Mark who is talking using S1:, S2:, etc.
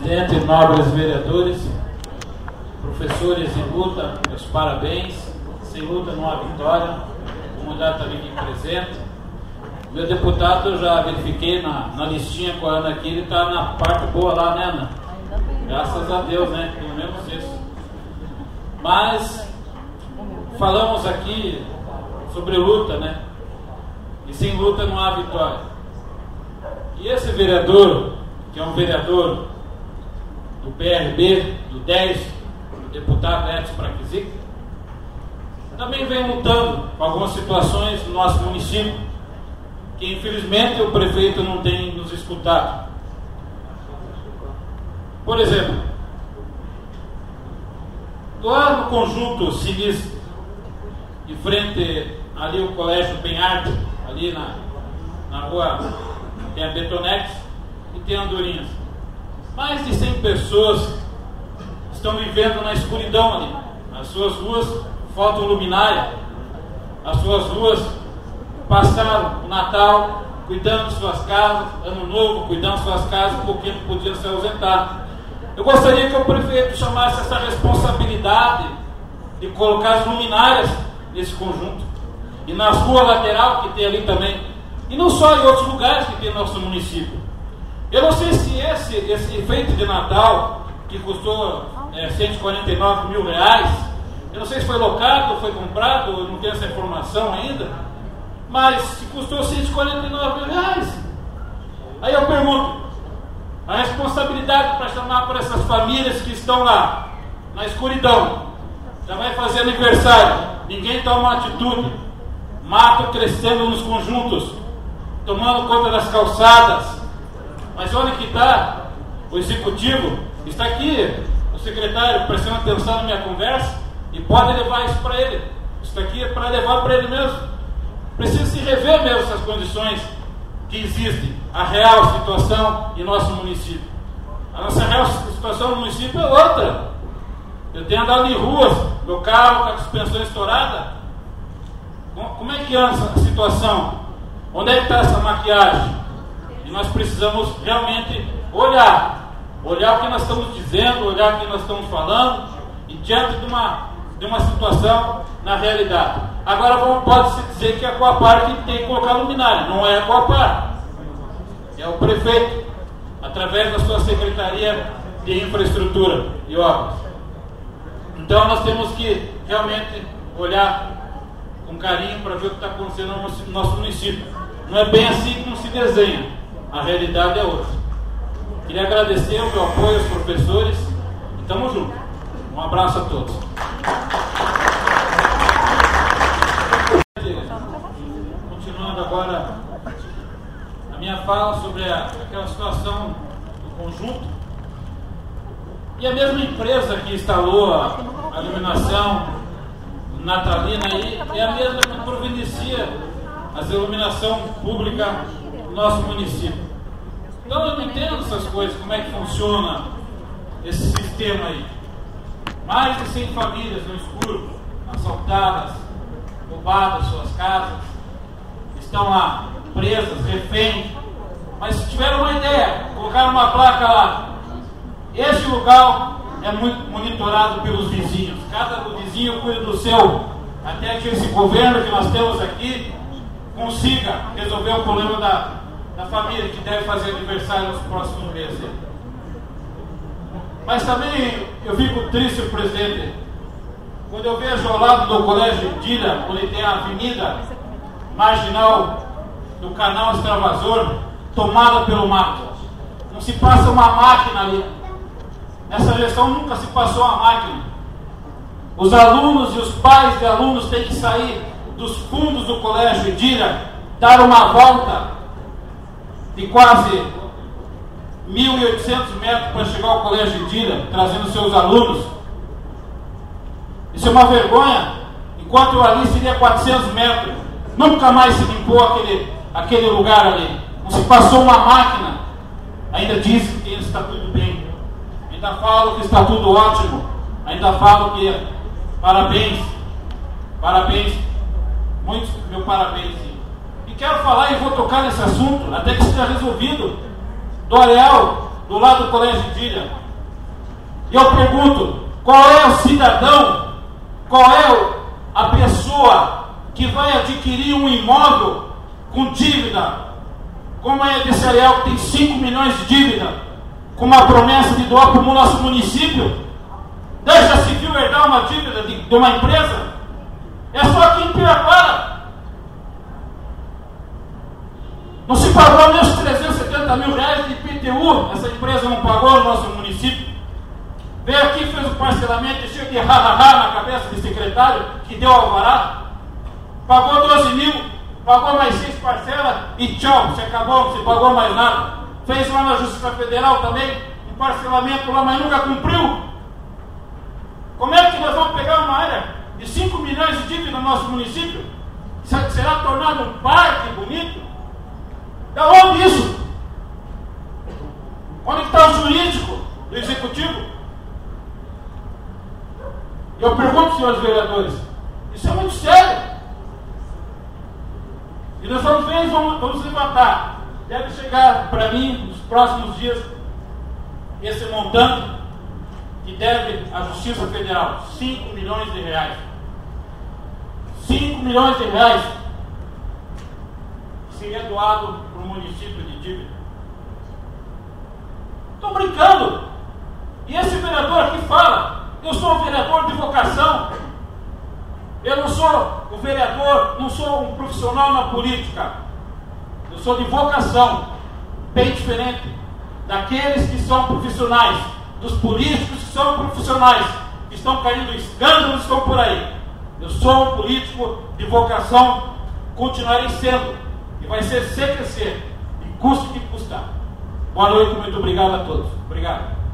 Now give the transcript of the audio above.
S1: presidente, nobres vereadores, professores em luta, meus parabéns. Sem luta não há vitória. A comunidade também aqui presente. Meu deputado, eu já verifiquei na listinha com a Ana aqui, ele está na parte boa lá, né, Ana? Graças a Deus, né? Pelo menos isso. Mas falamos aqui sobre luta, né? E sem luta não há vitória. E esse vereador, que é um vereador do PRB, do 10, o deputado Edson Praquizic, também vem lutando com algumas situações no nosso município, que infelizmente o prefeito não tem nos escutado. Por exemplo, lá no conjunto Cinis, de frente ali o Colégio Penharte, ali na rua tem a Betonex e tem a Andorinhas. Mais de 100 pessoas estão vivendo na escuridão ali. As suas ruas faltam luminária, as suas ruas passaram o Natal cuidando de suas casas, Ano Novo cuidando de suas casas, porque não podiam se ausentar. Eu gostaria que o prefeito chamasse essa responsabilidade de colocar as luminárias nesse conjunto e nas ruas lateral que tem ali também, e não só em outros lugares que tem no nosso município. Eu não sei se esse enfeite de Natal, que custou 149 mil reais, eu não sei se foi locado ou foi comprado, eu não tenho essa informação ainda, mas se custou 149 mil reais. Aí eu pergunto, a responsabilidade para chamar por essas famílias que estão lá, na escuridão, já vai fazer aniversário, ninguém toma uma atitude, mato crescendo nos conjuntos, tomando conta das calçadas. Mas olha que está, o executivo está aqui, o secretário prestando atenção na minha conversa, e pode levar isso para ele. Isso aqui é para levar para ele mesmo. Precisa se rever mesmo essas condições que existem, a real situação em nosso município. A nossa real situação no município é outra. Eu tenho andado em ruas, meu carro está com a suspensão estourada. Como é que anda essa situação? Onde é que está essa maquiagem? E nós precisamos realmente olhar o que nós estamos dizendo, olhar o que nós estamos falando, e diante de uma situação na realidade. Agora pode-se dizer que a Coapar que tem que colocar luminária. Não é a Coapar, é o prefeito, através da sua Secretaria de Infraestrutura e Obras. Então nós temos que realmente olhar com carinho para ver o que está acontecendo no nosso município. Não é bem assim como se desenha, a realidade é outra. Queria agradecer o meu apoio aos professores e estamos juntos. Um abraço a todos. Continuando agora a minha fala sobre aquela situação do conjunto. E a mesma empresa que instalou a iluminação natalina aí é a mesma que providencia a iluminação pública no nosso município. Então eu não entendo essas coisas, como é que funciona esse sistema aí. Mais de 100 famílias no escuro, assaltadas, roubadas suas casas, estão lá presas, reféns. Mas se tiveram uma ideia, colocaram uma placa lá. Este lugar é muito monitorado pelos vizinhos. Cada vizinho cuida do seu, até que esse governo que nós temos aqui consiga resolver o problema da família que deve fazer aniversário nos próximos meses. Mas também eu fico triste, presidente, quando eu vejo ao lado do Colégio Dira, onde tem a avenida marginal do canal Extravasor, tomada pelo mato. Não se passa uma máquina ali. Nessa gestão nunca se passou uma máquina. Os alunos e os pais de alunos têm que sair dos fundos do Colégio Dira, dar uma volta de quase 1.800 metros para chegar ao Colégio Dira, trazendo seus alunos. Isso é uma vergonha. Enquanto ali seria 400 metros, nunca mais se limpou aquele lugar ali. Não se passou uma máquina. Ainda dizem que está tudo bem. Ainda falo que está tudo ótimo. Ainda falo que parabéns. Muitos meu parabéns. E quero falar e vou tocar nesse assunto, até que seja resolvido, do areal do lado do Colégio Dília. E eu pergunto, qual é o cidadão, qual é a pessoa que vai adquirir um imóvel com dívida, como a ED Cereal, que tem 5 milhões de dívida, com uma promessa de doar para o nosso município? Deixa civil herdar uma dívida de uma empresa? É só aqui em Piraquara. Não se pagou nem os 370 mil reais de IPTU, essa empresa não pagou no nosso município. Veio aqui, fez um parcelamento cheio de ha-ha-ha na cabeça do secretário, que deu alvará. Pagou 12 mil, pagou mais 6 parcelas e tchau, se acabou, não se pagou mais nada. Fez lá na Justiça Federal também, um parcelamento lá, mas nunca cumpriu. Como é que nós vamos pegar uma área de 5 milhões de dívida no nosso município? Será tornado um parque bonito? Da onde isso? Onde está o jurídico do executivo? E eu pergunto, senhores vereadores, isso é muito sério. E nós vamos levantar. Deve chegar para mim nos próximos dias esse montante que deve à Justiça Federal, 5 milhões de reais. 5 milhões de reais seria doado para o município de dívida. Estou brincando. E esse vereador aqui fala, eu sou um vereador de vocação. Eu não sou um vereador, não sou um profissional na política. Eu sou de vocação, bem diferente daqueles que são profissionais, dos políticos que são profissionais, que estão caindo em escândalos, estão por aí. Eu sou um político de vocação, continuarei sendo, e vai ser sempre ser, e custe o que custar. Boa noite, muito obrigado a todos. Obrigado.